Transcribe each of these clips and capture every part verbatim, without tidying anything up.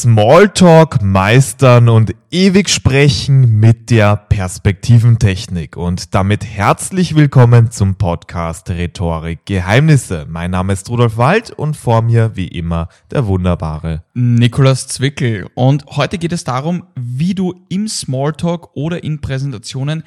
Smalltalk meistern und ewig sprechen mit der Perspektiventechnik. Und damit herzlich willkommen zum Podcast Rhetorik Geheimnisse. Mein Name ist Rudolf Wald und vor mir wie immer der wunderbare Nikolaus Zwickel. Und heute geht es darum, wie du im Smalltalk oder in Präsentationen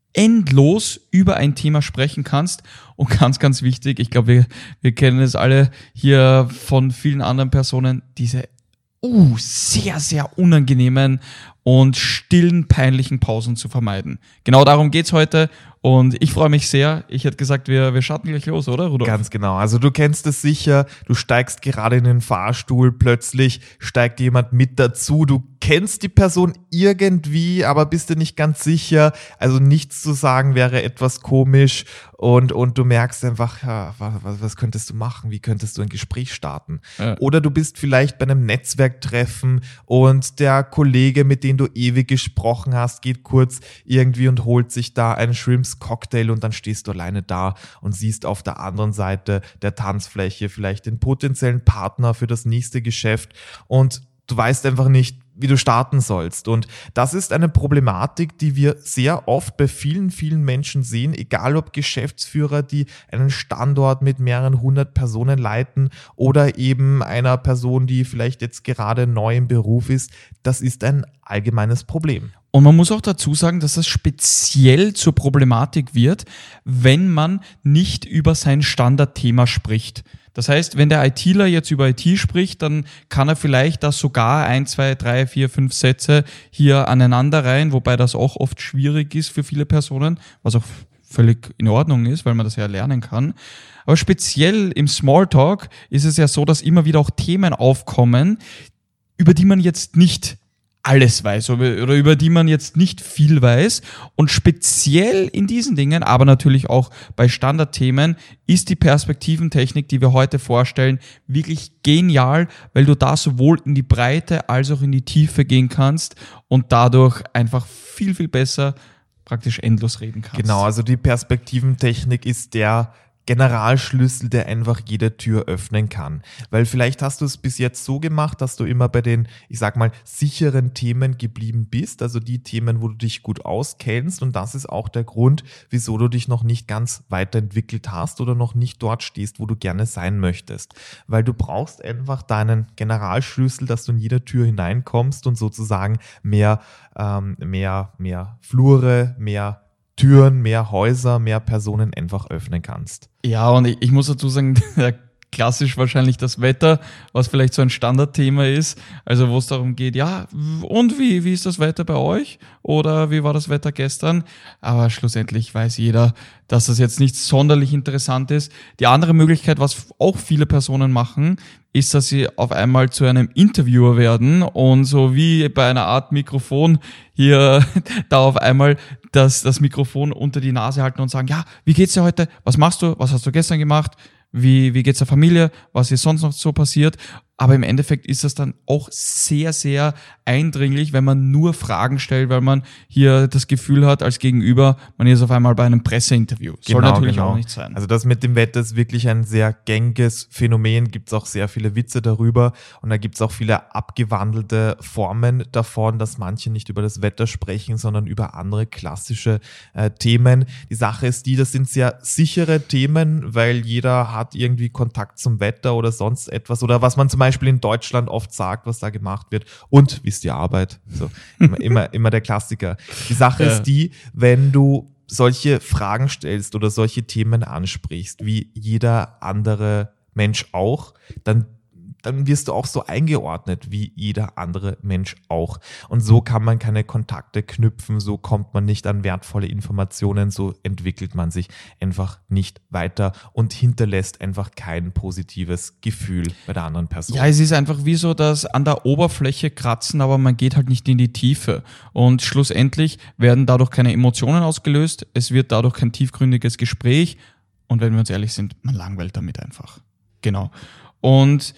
endlos über ein Thema sprechen kannst. Und ganz, ganz wichtig, ich glaube, wir, wir kennen es alle hier von vielen anderen Personen, diese uh, sehr, sehr unangenehmen und stillen, peinlichen Pausen zu vermeiden. Genau darum geht's heute und ich freue mich sehr. Ich hätte gesagt, wir, wir starten gleich los, oder Rudolf? Ganz genau. Also du kennst es sicher, du steigst gerade in den Fahrstuhl, plötzlich steigt jemand mit dazu, du kennst die Person irgendwie, aber bist dir nicht ganz sicher. Also nichts zu sagen wäre etwas komisch und, und du merkst einfach, ja, was, was könntest du machen? Wie könntest du ein Gespräch starten? Ja. Oder du bist vielleicht bei einem Netzwerktreffen und der Kollege, mit dem du ewig gesprochen hast, geht kurz irgendwie und holt sich da einen Shrimps Cocktail und dann stehst du alleine da und siehst auf der anderen Seite der Tanzfläche vielleicht den potenziellen Partner für das nächste Geschäft und du weißt einfach nicht, wie du starten sollst. Und das ist eine Problematik, die wir sehr oft bei vielen, vielen Menschen sehen, egal ob Geschäftsführer, die einen Standort mit mehreren hundert Personen leiten oder eben einer Person, die vielleicht jetzt gerade neu im Beruf ist. Das ist ein allgemeines Problem. Und man muss auch dazu sagen, dass das speziell zur Problematik wird, wenn man nicht über sein Standardthema spricht. Das heißt, wenn der ITler jetzt über I T spricht, dann kann er vielleicht da sogar ein, zwei, drei, vier, fünf Sätze hier aneinanderreihen, wobei das auch oft schwierig ist für viele Personen, was auch völlig in Ordnung ist, weil man das ja lernen kann. Aber speziell im Smalltalk ist es ja so, dass immer wieder auch Themen aufkommen, über die man jetzt nicht alles weiß oder über die man jetzt nicht viel weiß. Und speziell in diesen Dingen, aber natürlich auch bei Standardthemen, ist die Perspektiventechnik, die wir heute vorstellen, wirklich genial, weil du da sowohl in die Breite als auch in die Tiefe gehen kannst und dadurch einfach viel, viel besser praktisch endlos reden kannst. Genau, also die Perspektiventechnik ist der Generalschlüssel, der einfach jede Tür öffnen kann. Weil vielleicht hast du es bis jetzt so gemacht, dass du immer bei den, ich sag mal, sicheren Themen geblieben bist, also die Themen, wo du dich gut auskennst, und das ist auch der Grund, wieso du dich noch nicht ganz weiterentwickelt hast oder noch nicht dort stehst, wo du gerne sein möchtest. Weil du brauchst einfach deinen Generalschlüssel, dass du in jede Tür hineinkommst und sozusagen mehr, ähm, mehr, mehr Flure, mehr Türen, mehr Häuser, mehr Personen einfach öffnen kannst. Ja, und ich, ich muss dazu sagen, klassisch wahrscheinlich das Wetter, was vielleicht so ein Standardthema ist, also wo es darum geht, ja, und wie, wie ist das Wetter bei euch? Oder wie war das Wetter gestern? Aber schlussendlich weiß jeder, dass das jetzt nicht sonderlich interessant ist. Die andere Möglichkeit, was auch viele Personen machen, ist, dass sie auf einmal zu einem Interviewer werden und so wie bei einer Art Mikrofon hier da auf einmal das, das Mikrofon unter die Nase halten und sagen, ja, wie geht's dir heute? Was machst du? Was hast du gestern gemacht? Wie, wie geht's der Familie? Was ist sonst noch so passiert? Aber im Endeffekt ist das dann auch sehr, sehr eindringlich, wenn man nur Fragen stellt, weil man hier das Gefühl hat als Gegenüber, man ist auf einmal bei einem Presseinterview. Soll genau, natürlich genau. auch nicht sein. Also das mit dem Wetter ist wirklich ein sehr gängiges Phänomen, gibt es auch sehr viele Witze darüber und da gibt es auch viele abgewandelte Formen davon, dass manche nicht über das Wetter sprechen, sondern über andere klassische äh, Themen. Die Sache ist die, das sind sehr sichere Themen, weil jeder hat irgendwie Kontakt zum Wetter oder sonst etwas oder was man zum Beispiel Beispiel in Deutschland oft sagt, was da gemacht wird. Und wie ist die Arbeit? So, immer, immer, immer der Klassiker. Die Sache ja. ist die, wenn du solche Fragen stellst oder solche Themen ansprichst, wie jeder andere Mensch auch, dann dann wirst du auch so eingeordnet wie jeder andere Mensch auch. Und so kann man keine Kontakte knüpfen, so kommt man nicht an wertvolle Informationen, so entwickelt man sich einfach nicht weiter und hinterlässt einfach kein positives Gefühl bei der anderen Person. Ja, es ist einfach wie so, dass an der Oberfläche kratzen, aber man geht halt nicht in die Tiefe. Und schlussendlich werden dadurch keine Emotionen ausgelöst, es wird dadurch kein tiefgründiges Gespräch und wenn wir uns ehrlich sind, man langweilt damit einfach. Genau. Und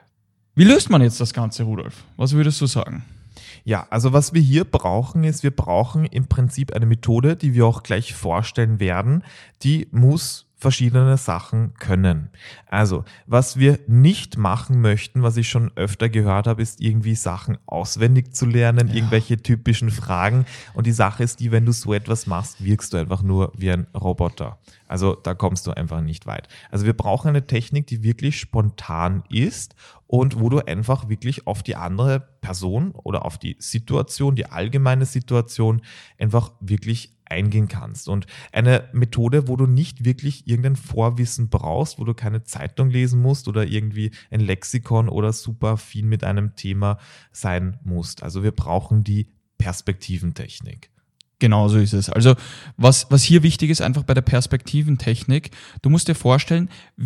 wie löst man jetzt das Ganze, Rudolf? Was würdest du sagen? Ja, also was wir hier brauchen, ist, wir brauchen im Prinzip eine Methode, die wir auch gleich vorstellen werden. Die muss verschiedene Sachen können. Also, was wir nicht machen möchten, was ich schon öfter gehört habe, ist irgendwie Sachen auswendig zu lernen, ja. irgendwelche typischen Fragen. Und die Sache ist die, wenn du so etwas machst, wirkst du einfach nur wie ein Roboter. Also da kommst du einfach nicht weit. Also wir brauchen eine Technik, die wirklich spontan ist und wo du einfach wirklich auf die andere Person oder auf die Situation, die allgemeine Situation einfach wirklich eingehen kannst. Und eine Methode, wo du nicht wirklich irgendein Vorwissen brauchst, wo du keine Zeitung lesen musst oder irgendwie ein Lexikon oder super viel mit einem Thema sein musst. Also wir brauchen die Perspektiventechnik. Genau so ist es. Also was, was hier wichtig ist, einfach bei der Perspektiventechnik, du musst dir vorstellen,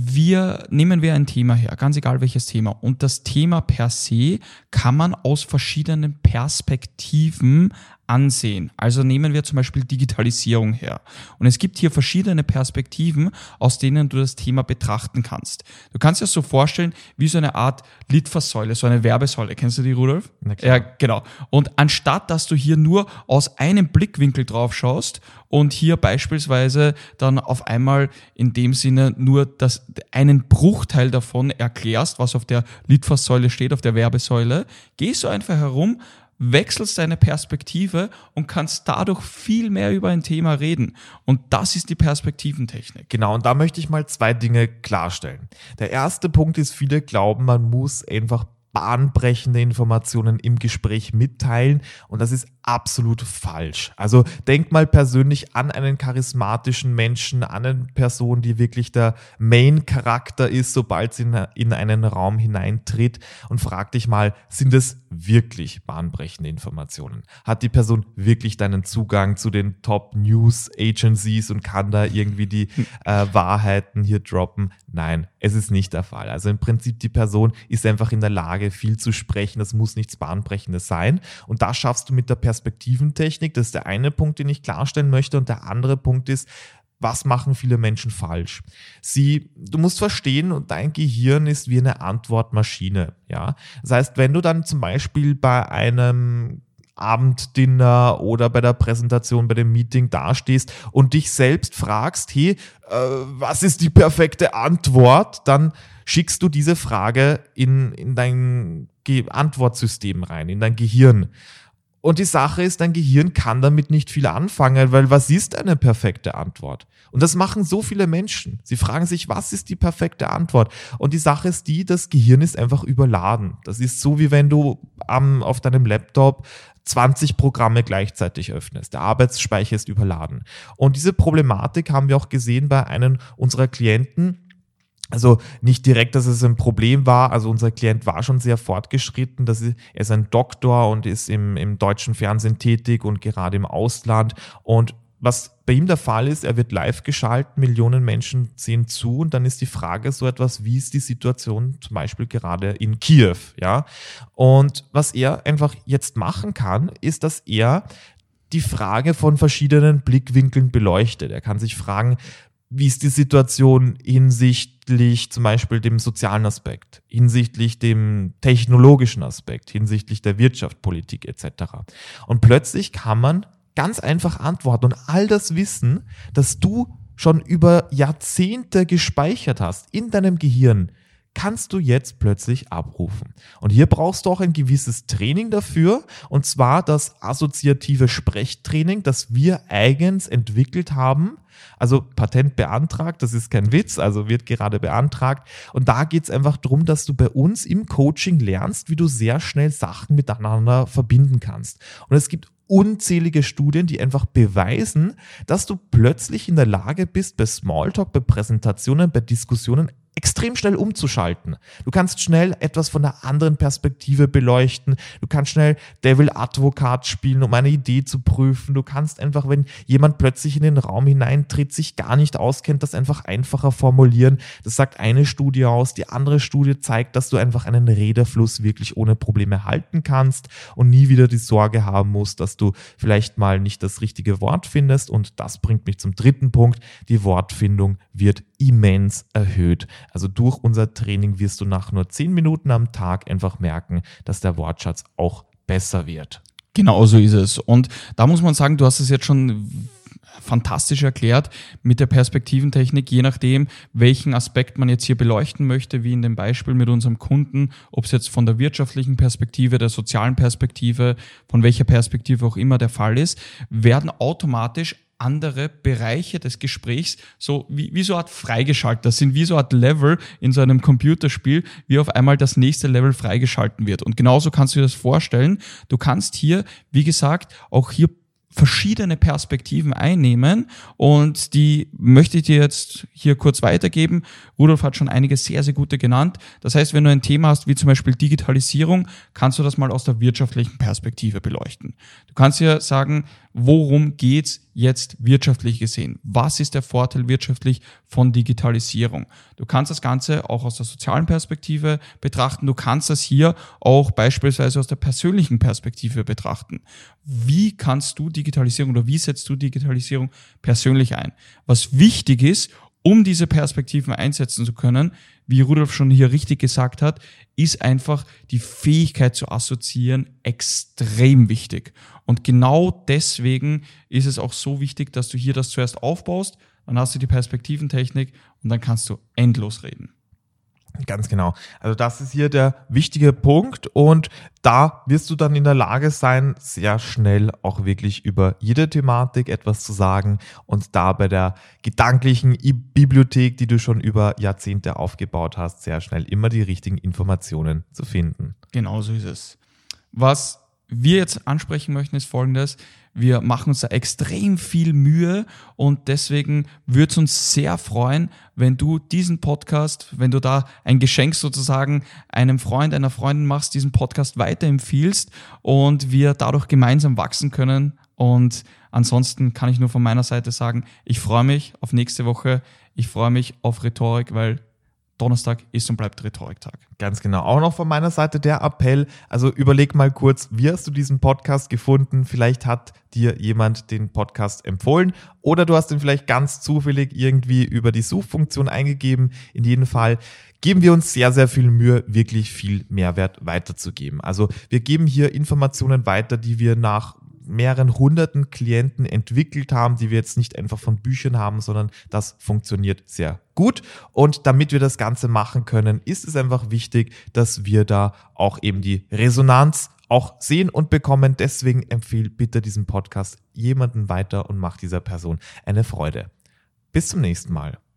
wir nehmen wir ein Thema her, ganz egal welches Thema. Und das Thema per se kann man aus verschiedenen Perspektiven ansehen. Also nehmen wir zum Beispiel Digitalisierung her. Und es gibt hier verschiedene Perspektiven, aus denen du das Thema betrachten kannst. Du kannst dir das so vorstellen, wie so eine Art Litfaßsäule, so eine Werbesäule. Kennst du die, Rudolf? Na klar. Ja, genau. Und anstatt, dass du hier nur aus einem Blickwinkel drauf schaust und hier beispielsweise dann auf einmal in dem Sinne nur das, einen Bruchteil davon erklärst, was auf der Litfaßsäule steht, auf der Werbesäule, gehst du einfach herum, wechselst deine Perspektive und kannst dadurch viel mehr über ein Thema reden. Und das ist die Perspektiventechnik. Genau, und da möchte ich mal zwei Dinge klarstellen. Der erste Punkt ist, viele glauben, man muss einfach bahnbrechende Informationen im Gespräch mitteilen und das ist absolut falsch. Also denk mal persönlich an einen charismatischen Menschen, an eine Person, die wirklich der Main-Charakter ist, sobald sie in einen Raum hineintritt und frag dich mal, sind es wirklich bahnbrechende Informationen? Hat die Person wirklich deinen Zugang zu den Top-News-Agencies und kann da irgendwie die äh, Wahrheiten hier droppen? Nein, es ist nicht der Fall. Also im Prinzip die Person ist einfach in der Lage, viel zu sprechen. Das muss nichts Bahnbrechendes sein. Und das schaffst du mit der Perspektiventechnik. Das ist der eine Punkt, den ich klarstellen möchte. Und der andere Punkt ist, was machen viele Menschen falsch? Sie, du musst verstehen, dein Gehirn ist wie eine Antwortmaschine. Ja? Das heißt, wenn du dann zum Beispiel bei einem Abenddinner oder bei der Präsentation, bei dem Meeting dastehst und dich selbst fragst, hey, äh, was ist die perfekte Antwort? Dann schickst du diese Frage in, in dein Ge- Antwortsystem rein, in dein Gehirn. Und die Sache ist, dein Gehirn kann damit nicht viel anfangen, weil was ist eine perfekte Antwort? Und das machen so viele Menschen. Sie fragen sich, was ist die perfekte Antwort? Und die Sache ist die, das Gehirn ist einfach überladen. Das ist so, wie wenn du am, auf deinem Laptop zwanzig Programme gleichzeitig öffnest. Der Arbeitsspeicher ist überladen. Und diese Problematik haben wir auch gesehen bei einem unserer Klienten. Also nicht direkt, dass es ein Problem war, also unser Klient war schon sehr fortgeschritten, dass er ist ein Doktor und ist im, im deutschen Fernsehen tätig und gerade im Ausland. Und was bei ihm der Fall ist, er wird live geschaltet, Millionen Menschen sehen zu und dann ist die Frage so etwas, wie ist die Situation zum Beispiel gerade in Kiew, ja? Und was er einfach jetzt machen kann, ist, dass er die Frage von verschiedenen Blickwinkeln beleuchtet. Er kann sich fragen, wie ist die Situation hinsichtlich zum Beispiel dem sozialen Aspekt, hinsichtlich dem technologischen Aspekt, hinsichtlich der Wirtschaft, Politik et cetera. Und plötzlich kann man ganz einfach antworten und all das Wissen, das du schon über Jahrzehnte gespeichert hast in deinem Gehirn, kannst du jetzt plötzlich abrufen. Und hier brauchst du auch ein gewisses Training dafür, und zwar das assoziative Sprechtraining, das wir eigens entwickelt haben. Also Patent beantragt, das ist kein Witz, also wird gerade beantragt. Und da geht es einfach darum, dass du bei uns im Coaching lernst, wie du sehr schnell Sachen miteinander verbinden kannst. Und es gibt unzählige Studien, die einfach beweisen, dass du plötzlich in der Lage bist, bei Smalltalk, bei Präsentationen, bei Diskussionen extrem schnell umzuschalten. Du kannst schnell etwas von einer anderen Perspektive beleuchten. Du kannst schnell Devil Advocate spielen, um eine Idee zu prüfen. Du kannst einfach, wenn jemand plötzlich in den Raum hineintritt, sich gar nicht auskennt, das einfach einfacher formulieren. Das sagt eine Studie aus. Die andere Studie zeigt, dass du einfach einen Redefluss wirklich ohne Probleme halten kannst und nie wieder die Sorge haben musst, dass du vielleicht mal nicht das richtige Wort findest. Und das bringt mich zum dritten Punkt. Die Wortfindung wird immens erhöht. Also durch unser Training wirst du nach nur zehn Minuten am Tag einfach merken, dass der Wortschatz auch besser wird. Genau so ist es. Und da muss man sagen, du hast es jetzt schon fantastisch erklärt mit der Perspektiventechnik, je nachdem, welchen Aspekt man jetzt hier beleuchten möchte, wie in dem Beispiel mit unserem Kunden, ob es jetzt von der wirtschaftlichen Perspektive, der sozialen Perspektive, von welcher Perspektive auch immer der Fall ist, werden automatisch andere Bereiche des Gesprächs so wie, wie so eine Art freigeschaltet. Das sind wie so eine Art Level in so einem Computerspiel, wie auf einmal das nächste Level freigeschalten wird. Und genauso kannst du dir das vorstellen. Du kannst hier, wie gesagt, auch hier verschiedene Perspektiven einnehmen und die möchte ich dir jetzt hier kurz weitergeben. Rudolf hat schon einige sehr, sehr gute genannt. Das heißt, wenn du ein Thema hast, wie zum Beispiel Digitalisierung, kannst du das mal aus der wirtschaftlichen Perspektive beleuchten. Du kannst ja sagen, worum geht's jetzt wirtschaftlich gesehen? Was ist der Vorteil wirtschaftlich von Digitalisierung? Du kannst das Ganze auch aus der sozialen Perspektive betrachten. Du kannst das hier auch beispielsweise aus der persönlichen Perspektive betrachten. Wie kannst du Digitalisierung oder wie setzt du Digitalisierung persönlich ein? Was wichtig ist, um diese Perspektiven einsetzen zu können, wie Rudolf schon hier richtig gesagt hat, ist einfach die Fähigkeit zu assoziieren extrem wichtig. Und genau deswegen ist es auch so wichtig, dass du hier das zuerst aufbaust, dann hast du die Perspektiventechnik und dann kannst du endlos reden. Ganz genau. Also das ist hier der wichtige Punkt und da wirst du dann in der Lage sein, sehr schnell auch wirklich über jede Thematik etwas zu sagen und da bei der gedanklichen Bibliothek, die du schon über Jahrzehnte aufgebaut hast, sehr schnell immer die richtigen Informationen zu finden. Genau so ist es. Was wir jetzt ansprechen möchten, ist Folgendes. Wir machen uns da extrem viel Mühe und deswegen würde es uns sehr freuen, wenn du diesen Podcast, wenn du da ein Geschenk sozusagen einem Freund, einer Freundin machst, diesen Podcast weiterempfiehlst und wir dadurch gemeinsam wachsen können. Und ansonsten kann ich nur von meiner Seite sagen, ich freue mich auf nächste Woche, ich freue mich auf Rhetorik, weil Donnerstag ist und bleibt Rhetoriktag. Ganz genau. Auch noch von meiner Seite der Appell. Also überleg mal kurz, wie hast du diesen Podcast gefunden? Vielleicht hat dir jemand den Podcast empfohlen oder du hast ihn vielleicht ganz zufällig irgendwie über die Suchfunktion eingegeben. In jedem Fall geben wir uns sehr, sehr viel Mühe, wirklich viel Mehrwert weiterzugeben. Also wir geben hier Informationen weiter, die wir nach mehreren hunderten Klienten entwickelt haben, die wir jetzt nicht einfach von Büchern haben, sondern das funktioniert sehr gut. Und damit wir das Ganze machen können, ist es einfach wichtig, dass wir da auch eben die Resonanz auch sehen und bekommen. Deswegen empfehle bitte diesen Podcast jemanden weiter und mach dieser Person eine Freude. Bis zum nächsten Mal.